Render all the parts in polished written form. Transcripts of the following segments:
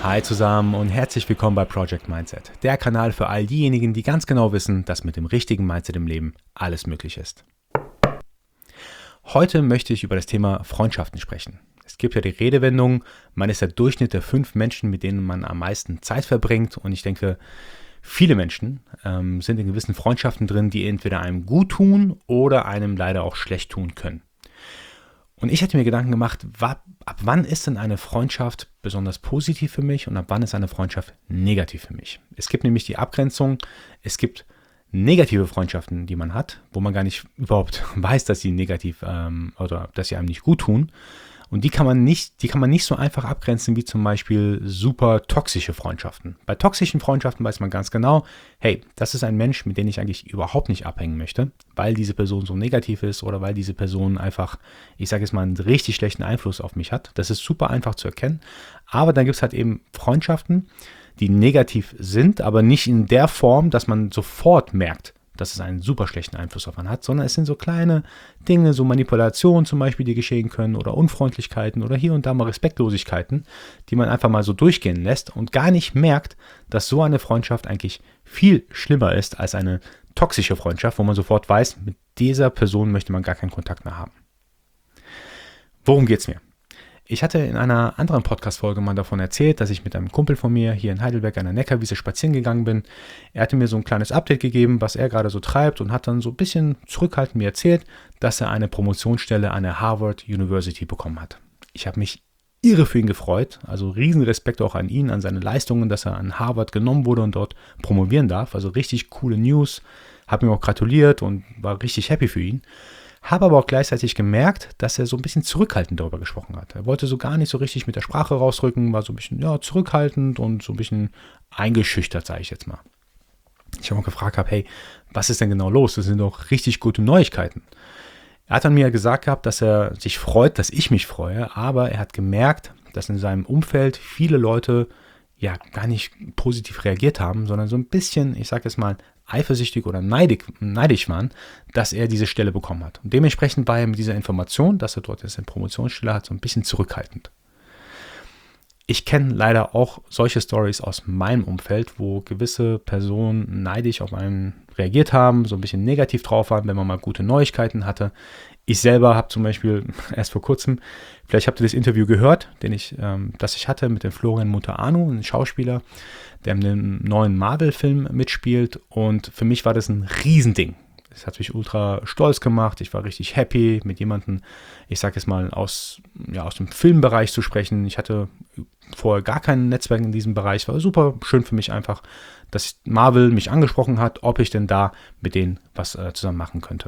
Hi zusammen und herzlich willkommen bei Project Mindset, der Kanal für all diejenigen, die ganz genau wissen, dass mit dem richtigen Mindset im Leben alles möglich ist. Heute möchte ich über das Thema Freundschaften sprechen. Es gibt ja die Redewendung, man ist der Durchschnitt der 5 Menschen, mit denen man am meisten Zeit verbringt, und ich denke, viele Menschen sind in gewissen Freundschaften drin, die entweder einem gut tun oder einem leider auch schlecht tun können. Und ich hatte mir Gedanken gemacht, ab wann ist denn eine Freundschaft besonders positiv für mich und ab wann ist eine Freundschaft negativ für mich? Es gibt nämlich die Abgrenzung, es gibt negative Freundschaften, die man hat, wo man gar nicht überhaupt weiß, dass sie negativ oder dass sie einem nicht gut tun. Und die kann man nicht so einfach abgrenzen wie zum Beispiel super toxische Freundschaften. Bei toxischen Freundschaften weiß man ganz genau, hey, das ist ein Mensch, mit dem ich eigentlich überhaupt nicht abhängen möchte, weil diese Person so negativ ist oder weil diese Person einfach, ich sage jetzt mal, einen richtig schlechten Einfluss auf mich hat. Das ist super einfach zu erkennen. Aber dann gibt es halt eben Freundschaften, die negativ sind, aber nicht in der Form, dass man sofort merkt, dass es einen super schlechten Einfluss auf einen hat, sondern es sind so kleine Dinge, so Manipulationen zum Beispiel, die geschehen können oder Unfreundlichkeiten oder hier und da mal Respektlosigkeiten, die man einfach mal so durchgehen lässt und gar nicht merkt, dass so eine Freundschaft eigentlich viel schlimmer ist als eine toxische Freundschaft, wo man sofort weiß, mit dieser Person möchte man gar keinen Kontakt mehr haben. Worum geht's mir? Ich hatte in einer anderen Podcast-Folge mal davon erzählt, dass ich mit einem Kumpel von mir hier in Heidelberg an der Neckarwiese spazieren gegangen bin. Er hatte mir so ein kleines Update gegeben, was er gerade so treibt, und hat dann so ein bisschen zurückhaltend mir erzählt, dass er eine Promotionsstelle an der Harvard University bekommen hat. Ich habe mich irre für ihn gefreut, also riesen Respekt auch an ihn, an seine Leistungen, dass er an Harvard genommen wurde und dort promovieren darf. Also richtig coole News, habe ihm auch gratuliert und war richtig happy für ihn. Habe aber auch gleichzeitig gemerkt, dass er so ein bisschen zurückhaltend darüber gesprochen hat. Er wollte so gar nicht so richtig mit der Sprache rausrücken, war so ein bisschen zurückhaltend und so ein bisschen eingeschüchtert, sage ich jetzt mal. Ich habe auch gefragt, hey, was ist denn genau los? Das sind doch richtig gute Neuigkeiten. Er hat dann mir gesagt gehabt, dass er sich freut, dass ich mich freue, aber er hat gemerkt, dass in seinem Umfeld viele Leute gar nicht positiv reagiert haben, sondern so ein bisschen, ich sage jetzt mal, eifersüchtig oder neidisch waren, dass er diese Stelle bekommen hat. Und dementsprechend war er mit dieser Information, dass er dort jetzt eine Promotionsstelle hat, so ein bisschen zurückhaltend. Ich kenne leider auch solche Stories aus meinem Umfeld, wo gewisse Personen neidisch auf einen reagiert haben, so ein bisschen negativ drauf waren, wenn man mal gute Neuigkeiten hatte. Ich selber habe zum Beispiel erst vor kurzem, vielleicht habt ihr das Interview gehört, das ich hatte mit dem Florian Munteanu, einem Schauspieler, der in einem neuen Marvel-Film mitspielt, und für mich war das ein Riesending. Das hat mich ultra stolz gemacht, ich war richtig happy, mit jemandem, ich sage jetzt mal, aus dem Filmbereich zu sprechen. Ich hatte vorher gar kein Netzwerk in diesem Bereich, war super schön für mich einfach, dass Marvel mich angesprochen hat, ob ich denn da mit denen was zusammen machen könnte.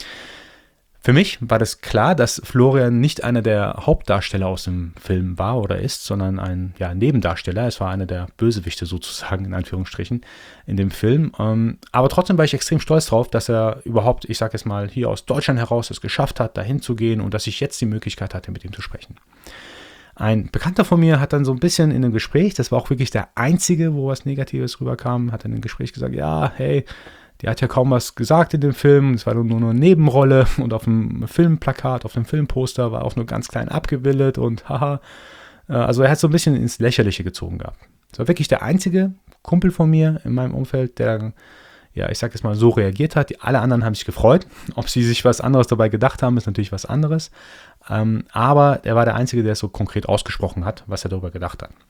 Für mich war das klar, dass Florian nicht einer der Hauptdarsteller aus dem Film war oder ist, sondern ein Nebendarsteller. Es war einer der Bösewichte sozusagen, in Anführungsstrichen, in dem Film. Aber trotzdem war ich extrem stolz drauf, dass er überhaupt, ich sage jetzt mal, hier aus Deutschland heraus es geschafft hat, dahin zu gehen und dass ich jetzt die Möglichkeit hatte, mit ihm zu sprechen. Ein Bekannter von mir hat dann so ein bisschen in einem Gespräch, das war auch wirklich der einzige, wo was Negatives rüberkam, hat in einem Gespräch gesagt, hey, die hat ja kaum was gesagt in dem Film, es war nur eine Nebenrolle und auf dem Filmplakat, auf dem Filmposter war auch nur ganz klein abgebildet und haha. Also er hat so ein bisschen ins Lächerliche gezogen gehabt. Das war wirklich der einzige Kumpel von mir in meinem Umfeld, der, ich sag jetzt mal, so reagiert hat. Alle anderen haben sich gefreut. Ob sie sich was anderes dabei gedacht haben, ist natürlich was anderes. Aber er war der Einzige, der es so konkret ausgesprochen hat, was er darüber gedacht hat.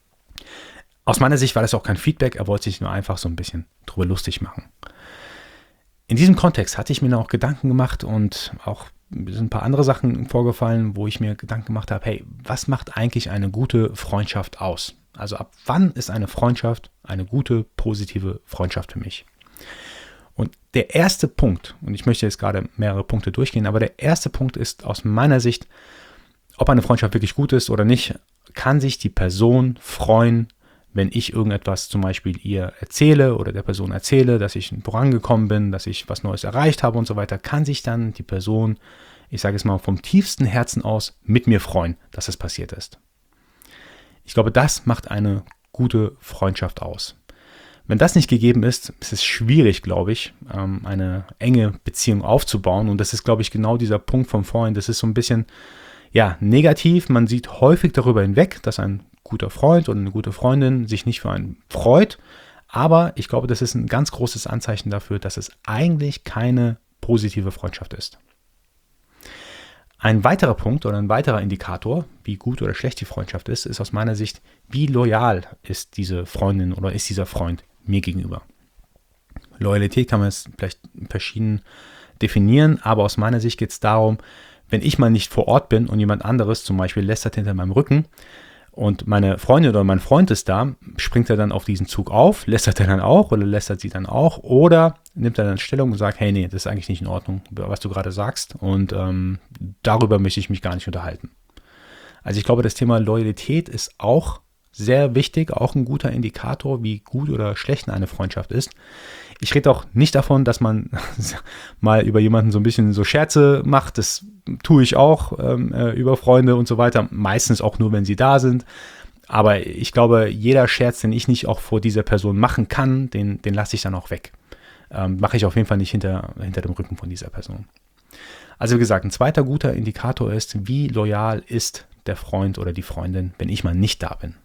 Aus meiner Sicht war das auch kein Feedback, er wollte sich nur einfach so ein bisschen drüber lustig machen. In diesem Kontext hatte ich mir noch Gedanken gemacht und auch sind ein paar andere Sachen vorgefallen, wo ich mir Gedanken gemacht habe, hey, was macht eigentlich eine gute Freundschaft aus? Also ab wann ist eine Freundschaft eine gute, positive Freundschaft für mich? Und der erste Punkt, und ich möchte jetzt gerade mehrere Punkte durchgehen, aber der erste Punkt ist aus meiner Sicht, ob eine Freundschaft wirklich gut ist oder nicht, kann sich die Person freuen, wenn ich irgendetwas zum Beispiel ihr erzähle oder der Person erzähle, dass ich vorangekommen bin, dass ich was Neues erreicht habe und so weiter, kann sich dann die Person, ich sage es mal, vom tiefsten Herzen aus mit mir freuen, dass es passiert ist. Ich glaube, das macht eine gute Freundschaft aus. Wenn das nicht gegeben ist, ist es schwierig, glaube ich, eine enge Beziehung aufzubauen. Und das ist, glaube ich, genau dieser Punkt von vorhin. Das ist so ein bisschen negativ. Man sieht häufig darüber hinweg, dass ein guter Freund oder eine gute Freundin sich nicht für einen freut. Aber ich glaube, das ist ein ganz großes Anzeichen dafür, dass es eigentlich keine positive Freundschaft ist. Ein weiterer Punkt oder ein weiterer Indikator, wie gut oder schlecht die Freundschaft ist aus meiner Sicht, wie loyal ist diese Freundin oder ist dieser Freund mir gegenüber. Loyalität kann man jetzt vielleicht verschieden definieren, aber aus meiner Sicht geht es darum, wenn ich mal nicht vor Ort bin und jemand anderes zum Beispiel lästert hinter meinem Rücken und meine Freundin oder mein Freund ist da, springt er dann auf diesen Zug auf, lästert er dann auch oder lästert sie dann auch oder nimmt er dann Stellung und sagt, hey, nee, das ist eigentlich nicht in Ordnung, was du gerade sagst und darüber möchte ich mich gar nicht unterhalten. Also ich glaube, das Thema Loyalität ist auch sehr wichtig, auch ein guter Indikator, wie gut oder schlecht eine Freundschaft ist. Ich rede auch nicht davon, dass man mal über jemanden so ein bisschen so Scherze macht. Das tue ich auch über Freunde und so weiter. Meistens auch nur, wenn sie da sind. Aber ich glaube, jeder Scherz, den ich nicht auch vor dieser Person machen kann, den lasse ich dann auch weg. Mache ich auf jeden Fall nicht hinter dem Rücken von dieser Person. Also wie gesagt, ein zweiter guter Indikator ist, wie loyal ist der Freund oder die Freundin, wenn ich mal nicht da bin.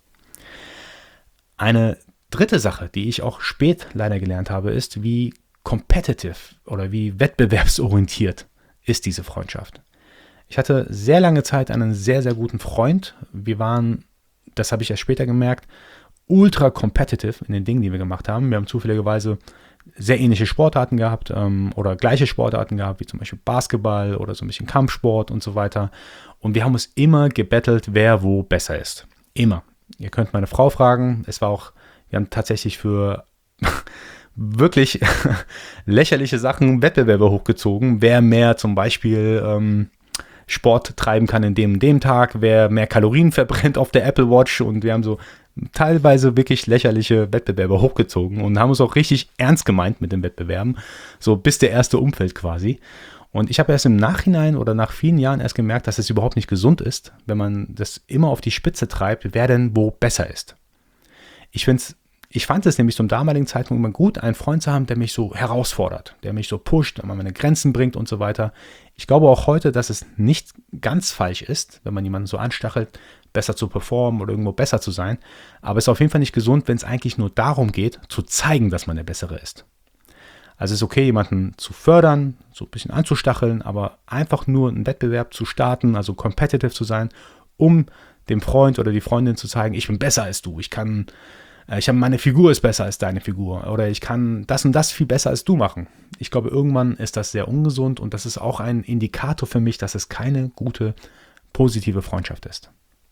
Eine dritte Sache, die ich auch spät leider gelernt habe, ist, wie competitive oder wie wettbewerbsorientiert ist diese Freundschaft. Ich hatte sehr lange Zeit einen sehr, sehr guten Freund. Wir waren, das habe ich erst später gemerkt, ultra competitive in den Dingen, die wir gemacht haben. Wir haben zufälligerweise sehr ähnliche Sportarten gehabt oder gleiche Sportarten gehabt, wie zum Beispiel Basketball oder so ein bisschen Kampfsport und so weiter. Und wir haben uns immer gebettelt, wer wo besser ist. Immer. Ihr könnt meine Frau fragen. Wir haben tatsächlich für wirklich lächerliche Sachen Wettbewerbe hochgezogen. Wer mehr zum Beispiel Sport treiben kann in dem Tag, wer mehr Kalorien verbrennt auf der Apple Watch. Und wir haben so teilweise wirklich lächerliche Wettbewerbe hochgezogen und haben uns auch richtig ernst gemeint mit den Wettbewerben. So bis der erste Umfeld quasi. Und ich habe erst im Nachhinein oder nach vielen Jahren erst gemerkt, dass es überhaupt nicht gesund ist, wenn man das immer auf die Spitze treibt, wer denn wo besser ist. Ich fand es nämlich zum damaligen Zeitpunkt immer gut, einen Freund zu haben, der mich so herausfordert, der mich so pusht, der meine Grenzen bringt und so weiter. Ich glaube auch heute, dass es nicht ganz falsch ist, wenn man jemanden so anstachelt, besser zu performen oder irgendwo besser zu sein. Aber es ist auf jeden Fall nicht gesund, wenn es eigentlich nur darum geht, zu zeigen, dass man der Bessere ist. Also es ist okay, jemanden zu fördern, so ein bisschen anzustacheln, aber einfach nur einen Wettbewerb zu starten, also competitive zu sein, um dem Freund oder die Freundin zu zeigen, ich bin besser als du, meine Figur ist besser als deine Figur oder ich kann das und das viel besser als du machen. Ich glaube, irgendwann ist das sehr ungesund und das ist auch ein Indikator für mich, dass es keine gute, positive Freundschaft ist.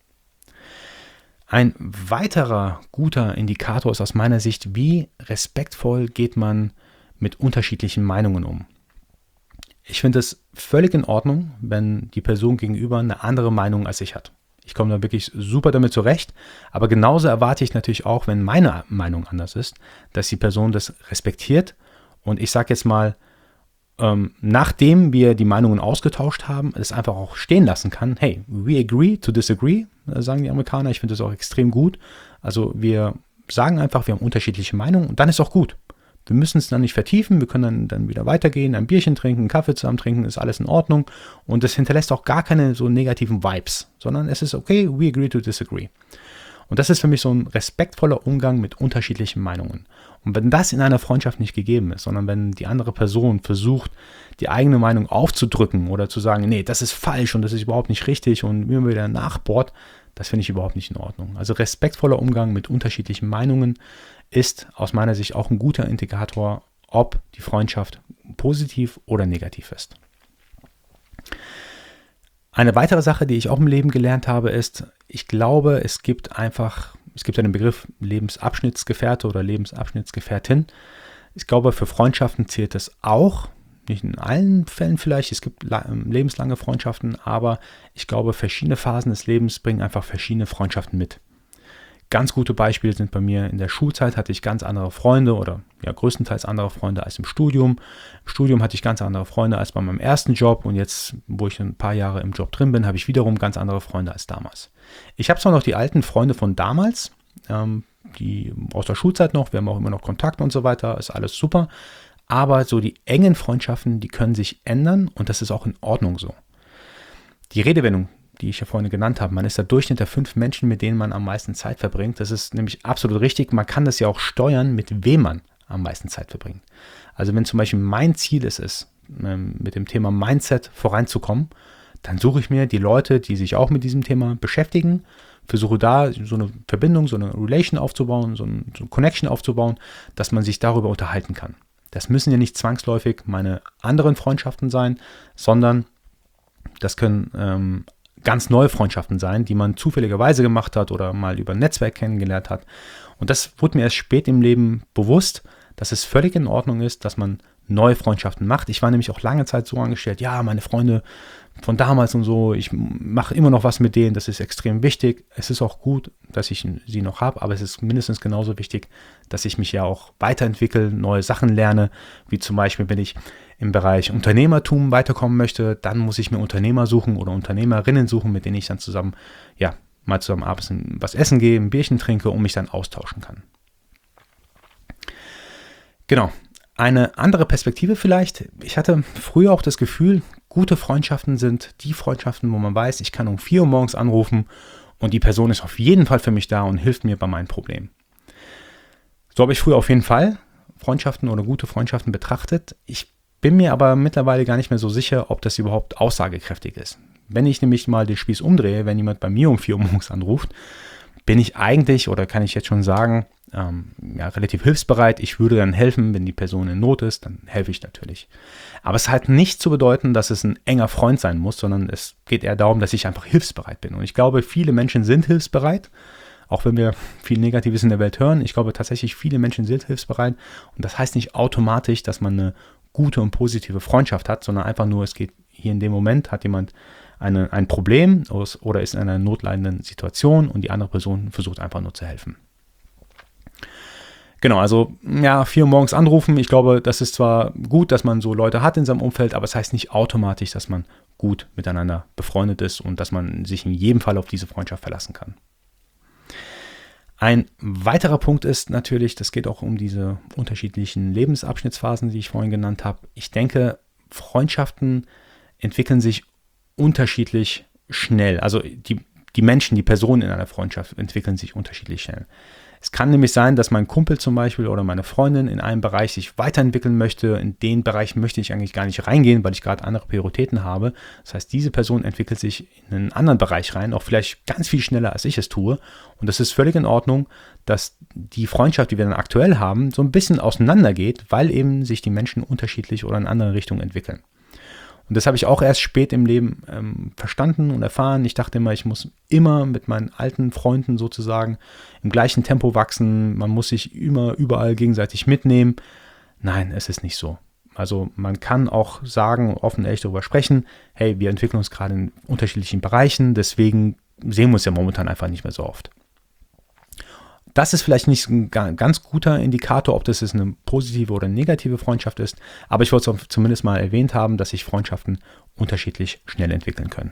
Ein weiterer guter Indikator ist aus meiner Sicht, wie respektvoll geht man mit unterschiedlichen Meinungen um. Ich finde es völlig in Ordnung, wenn die Person gegenüber eine andere Meinung als ich hat. Ich komme da wirklich super damit zurecht, aber genauso erwarte ich natürlich auch, wenn meine Meinung anders ist, dass die Person das respektiert und ich sage jetzt mal, nachdem wir die Meinungen ausgetauscht haben, es einfach auch stehen lassen kann. Hey, we agree to disagree, sagen die Amerikaner. Ich finde das auch extrem gut. Also wir sagen einfach, wir haben unterschiedliche Meinungen und dann ist auch gut. Wir müssen es dann nicht vertiefen, wir können dann wieder weitergehen, ein Bierchen trinken, einen Kaffee zusammen trinken, ist alles in Ordnung. Und das hinterlässt auch gar keine so negativen Vibes, sondern es ist okay, we agree to disagree. Und das ist für mich so ein respektvoller Umgang mit unterschiedlichen Meinungen. Und wenn das in einer Freundschaft nicht gegeben ist, sondern wenn die andere Person versucht, die eigene Meinung aufzudrücken oder zu sagen, nee, das ist falsch und das ist überhaupt nicht richtig und mir wieder nachbohrt, das finde ich überhaupt nicht in Ordnung. Also respektvoller Umgang mit unterschiedlichen Meinungen ist aus meiner Sicht auch ein guter Indikator, ob die Freundschaft positiv oder negativ ist. Eine weitere Sache, die ich auch im Leben gelernt habe, ist, ich glaube, es gibt einen Begriff Lebensabschnittsgefährte oder Lebensabschnittsgefährtin. Ich glaube, für Freundschaften zählt das auch. Nicht in allen Fällen vielleicht, es gibt lebenslange Freundschaften, aber ich glaube, verschiedene Phasen des Lebens bringen einfach verschiedene Freundschaften mit. Ganz gute Beispiele sind bei mir, in der Schulzeit hatte ich ganz andere Freunde oder ja größtenteils andere Freunde als im Studium. Im Studium hatte ich ganz andere Freunde als bei meinem ersten Job und jetzt, wo ich ein paar Jahre im Job drin bin, habe ich wiederum ganz andere Freunde als damals. Ich habe zwar noch die alten Freunde von damals, die aus der Schulzeit noch, wir haben auch immer noch Kontakt und so weiter, ist alles super, aber so die engen Freundschaften, die können sich ändern und das ist auch in Ordnung so. Die Redewendung die ich ja vorhin genannt habe. Man ist der Durchschnitt der 5 Menschen, mit denen man am meisten Zeit verbringt. Das ist nämlich absolut richtig. Man kann das ja auch steuern, mit wem man am meisten Zeit verbringt. Also wenn zum Beispiel mein Ziel ist, mit dem Thema Mindset voranzukommen, dann suche ich mir die Leute, die sich auch mit diesem Thema beschäftigen, versuche da so eine Verbindung, so eine Relation aufzubauen, so eine Connection aufzubauen, dass man sich darüber unterhalten kann. Das müssen ja nicht zwangsläufig meine anderen Freundschaften sein, sondern das können ganz neue Freundschaften sein, die man zufälligerweise gemacht hat oder mal über ein Netzwerk kennengelernt hat. Und das wurde mir erst spät im Leben bewusst, dass es völlig in Ordnung ist, dass man neue Freundschaften macht. Ich war nämlich auch lange Zeit so angestellt, ja, meine Freunde von damals und so, ich mache immer noch was mit denen, das ist extrem wichtig. Es ist auch gut, dass ich sie noch habe, aber es ist mindestens genauso wichtig, dass ich mich ja auch weiterentwickle, neue Sachen lerne, wie zum Beispiel, wenn ich im Bereich Unternehmertum weiterkommen möchte, dann muss ich mir Unternehmer suchen oder Unternehmerinnen suchen, mit denen ich dann zusammen, ja, mal zusammen abends was essen gehe, ein Bierchen trinke und mich dann austauschen kann. Genau. Eine andere Perspektive vielleicht. Ich hatte früher auch das Gefühl, gute Freundschaften sind die Freundschaften, wo man weiß, ich kann um 4 Uhr morgens anrufen und die Person ist auf jeden Fall für mich da und hilft mir bei meinen Problemen. So habe ich früher auf jeden Fall Freundschaften oder gute Freundschaften betrachtet. Ich bin mir aber mittlerweile gar nicht mehr so sicher, ob das überhaupt aussagekräftig ist. Wenn ich nämlich mal den Spieß umdrehe, wenn jemand bei mir um 4 Uhr morgens anruft, bin ich eigentlich, oder kann ich jetzt schon sagen, relativ hilfsbereit. Ich würde dann helfen, wenn die Person in Not ist, dann helfe ich natürlich. Aber es hat nicht zu bedeuten, dass es ein enger Freund sein muss, sondern es geht eher darum, dass ich einfach hilfsbereit bin. Und ich glaube, viele Menschen sind hilfsbereit, auch wenn wir viel Negatives in der Welt hören. Ich glaube tatsächlich, viele Menschen sind hilfsbereit. Und das heißt nicht automatisch, dass man eine gute und positive Freundschaft hat, sondern einfach nur, es geht hier in dem Moment, hat jemand ein Problem oder ist in einer notleidenden Situation und die andere Person versucht einfach nur zu helfen. Genau, also 4 Uhr morgens anrufen. Ich glaube, das ist zwar gut, dass man so Leute hat in seinem Umfeld, aber es heißt nicht automatisch, dass man gut miteinander befreundet ist und dass man sich in jedem Fall auf diese Freundschaft verlassen kann. Ein weiterer Punkt ist natürlich, das geht auch um diese unterschiedlichen Lebensabschnittsphasen, die ich vorhin genannt habe. Ich denke, Freundschaften entwickeln sich unterschiedlich schnell. Also die Menschen, die Personen in einer Freundschaft entwickeln sich unterschiedlich schnell. Es kann nämlich sein, dass mein Kumpel zum Beispiel oder meine Freundin in einem Bereich sich weiterentwickeln möchte. In den Bereich möchte ich eigentlich gar nicht reingehen, weil ich gerade andere Prioritäten habe. Das heißt, diese Person entwickelt sich in einen anderen Bereich rein, auch vielleicht ganz viel schneller, als ich es tue. Und das ist völlig in Ordnung, dass die Freundschaft, die wir dann aktuell haben, so ein bisschen auseinandergeht, weil eben sich die Menschen unterschiedlich oder in andere Richtungen entwickeln. Und das habe ich auch erst spät im Leben verstanden und erfahren. Ich dachte immer, ich muss immer mit meinen alten Freunden sozusagen im gleichen Tempo wachsen. Man muss sich immer überall gegenseitig mitnehmen. Nein, es ist nicht so. Also man kann auch sagen, offen ehrlich darüber sprechen, hey, wir entwickeln uns gerade in unterschiedlichen Bereichen, deswegen sehen wir uns ja momentan einfach nicht mehr so oft. Das ist vielleicht nicht ein ganz guter Indikator, ob das jetzt eine positive oder negative Freundschaft ist, aber ich wollte es zumindest mal erwähnt haben, dass sich Freundschaften unterschiedlich schnell entwickeln können.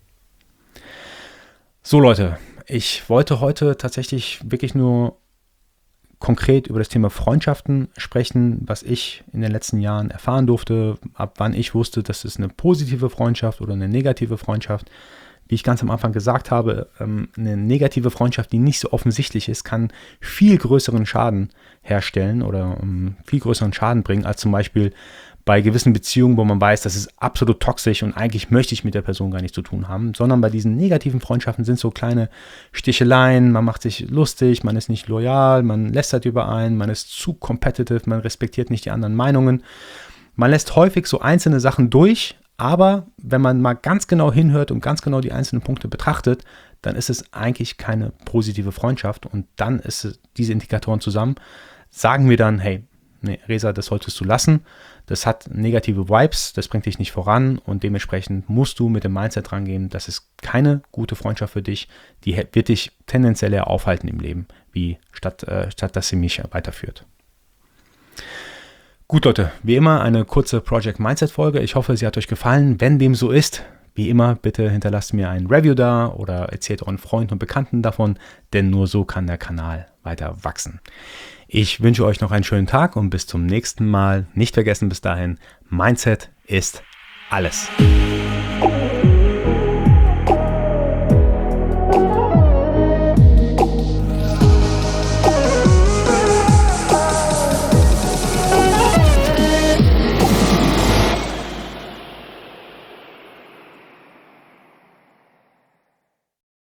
So Leute, ich wollte heute tatsächlich wirklich nur konkret über das Thema Freundschaften sprechen, was ich in den letzten Jahren erfahren durfte, ab wann ich wusste, das ist eine positive Freundschaft oder eine negative Freundschaft. Wie ich ganz am Anfang gesagt habe, eine negative Freundschaft, die nicht so offensichtlich ist, kann viel größeren Schaden herstellen oder viel größeren Schaden bringen, als zum Beispiel bei gewissen Beziehungen, wo man weiß, das ist absolut toxisch und eigentlich möchte ich mit der Person gar nichts zu tun haben, sondern bei diesen negativen Freundschaften sind so kleine Sticheleien, man macht sich lustig, man ist nicht loyal, man lästert über einen, man ist zu competitive, man respektiert nicht die anderen Meinungen. Man lässt häufig so einzelne Sachen durch, aber wenn man mal ganz genau hinhört und ganz genau die einzelnen Punkte betrachtet, dann ist es eigentlich keine positive Freundschaft und dann ist es, diese Indikatoren zusammen, sagen wir dann, hey, nee, Reza, das solltest du lassen, das hat negative Vibes, das bringt dich nicht voran und dementsprechend musst du mit dem Mindset rangehen, das ist keine gute Freundschaft für dich, die wird dich tendenziell eher aufhalten im Leben, statt dass sie mich weiterführt. Gut, Leute, wie immer eine kurze Project Mindset Folge. Ich hoffe, sie hat euch gefallen. Wenn dem so ist, wie immer, bitte hinterlasst mir ein Review da oder erzählt euren Freunden und Bekannten davon, denn nur so kann der Kanal weiter wachsen. Ich wünsche euch noch einen schönen Tag und bis zum nächsten Mal. Nicht vergessen bis dahin, Mindset ist alles.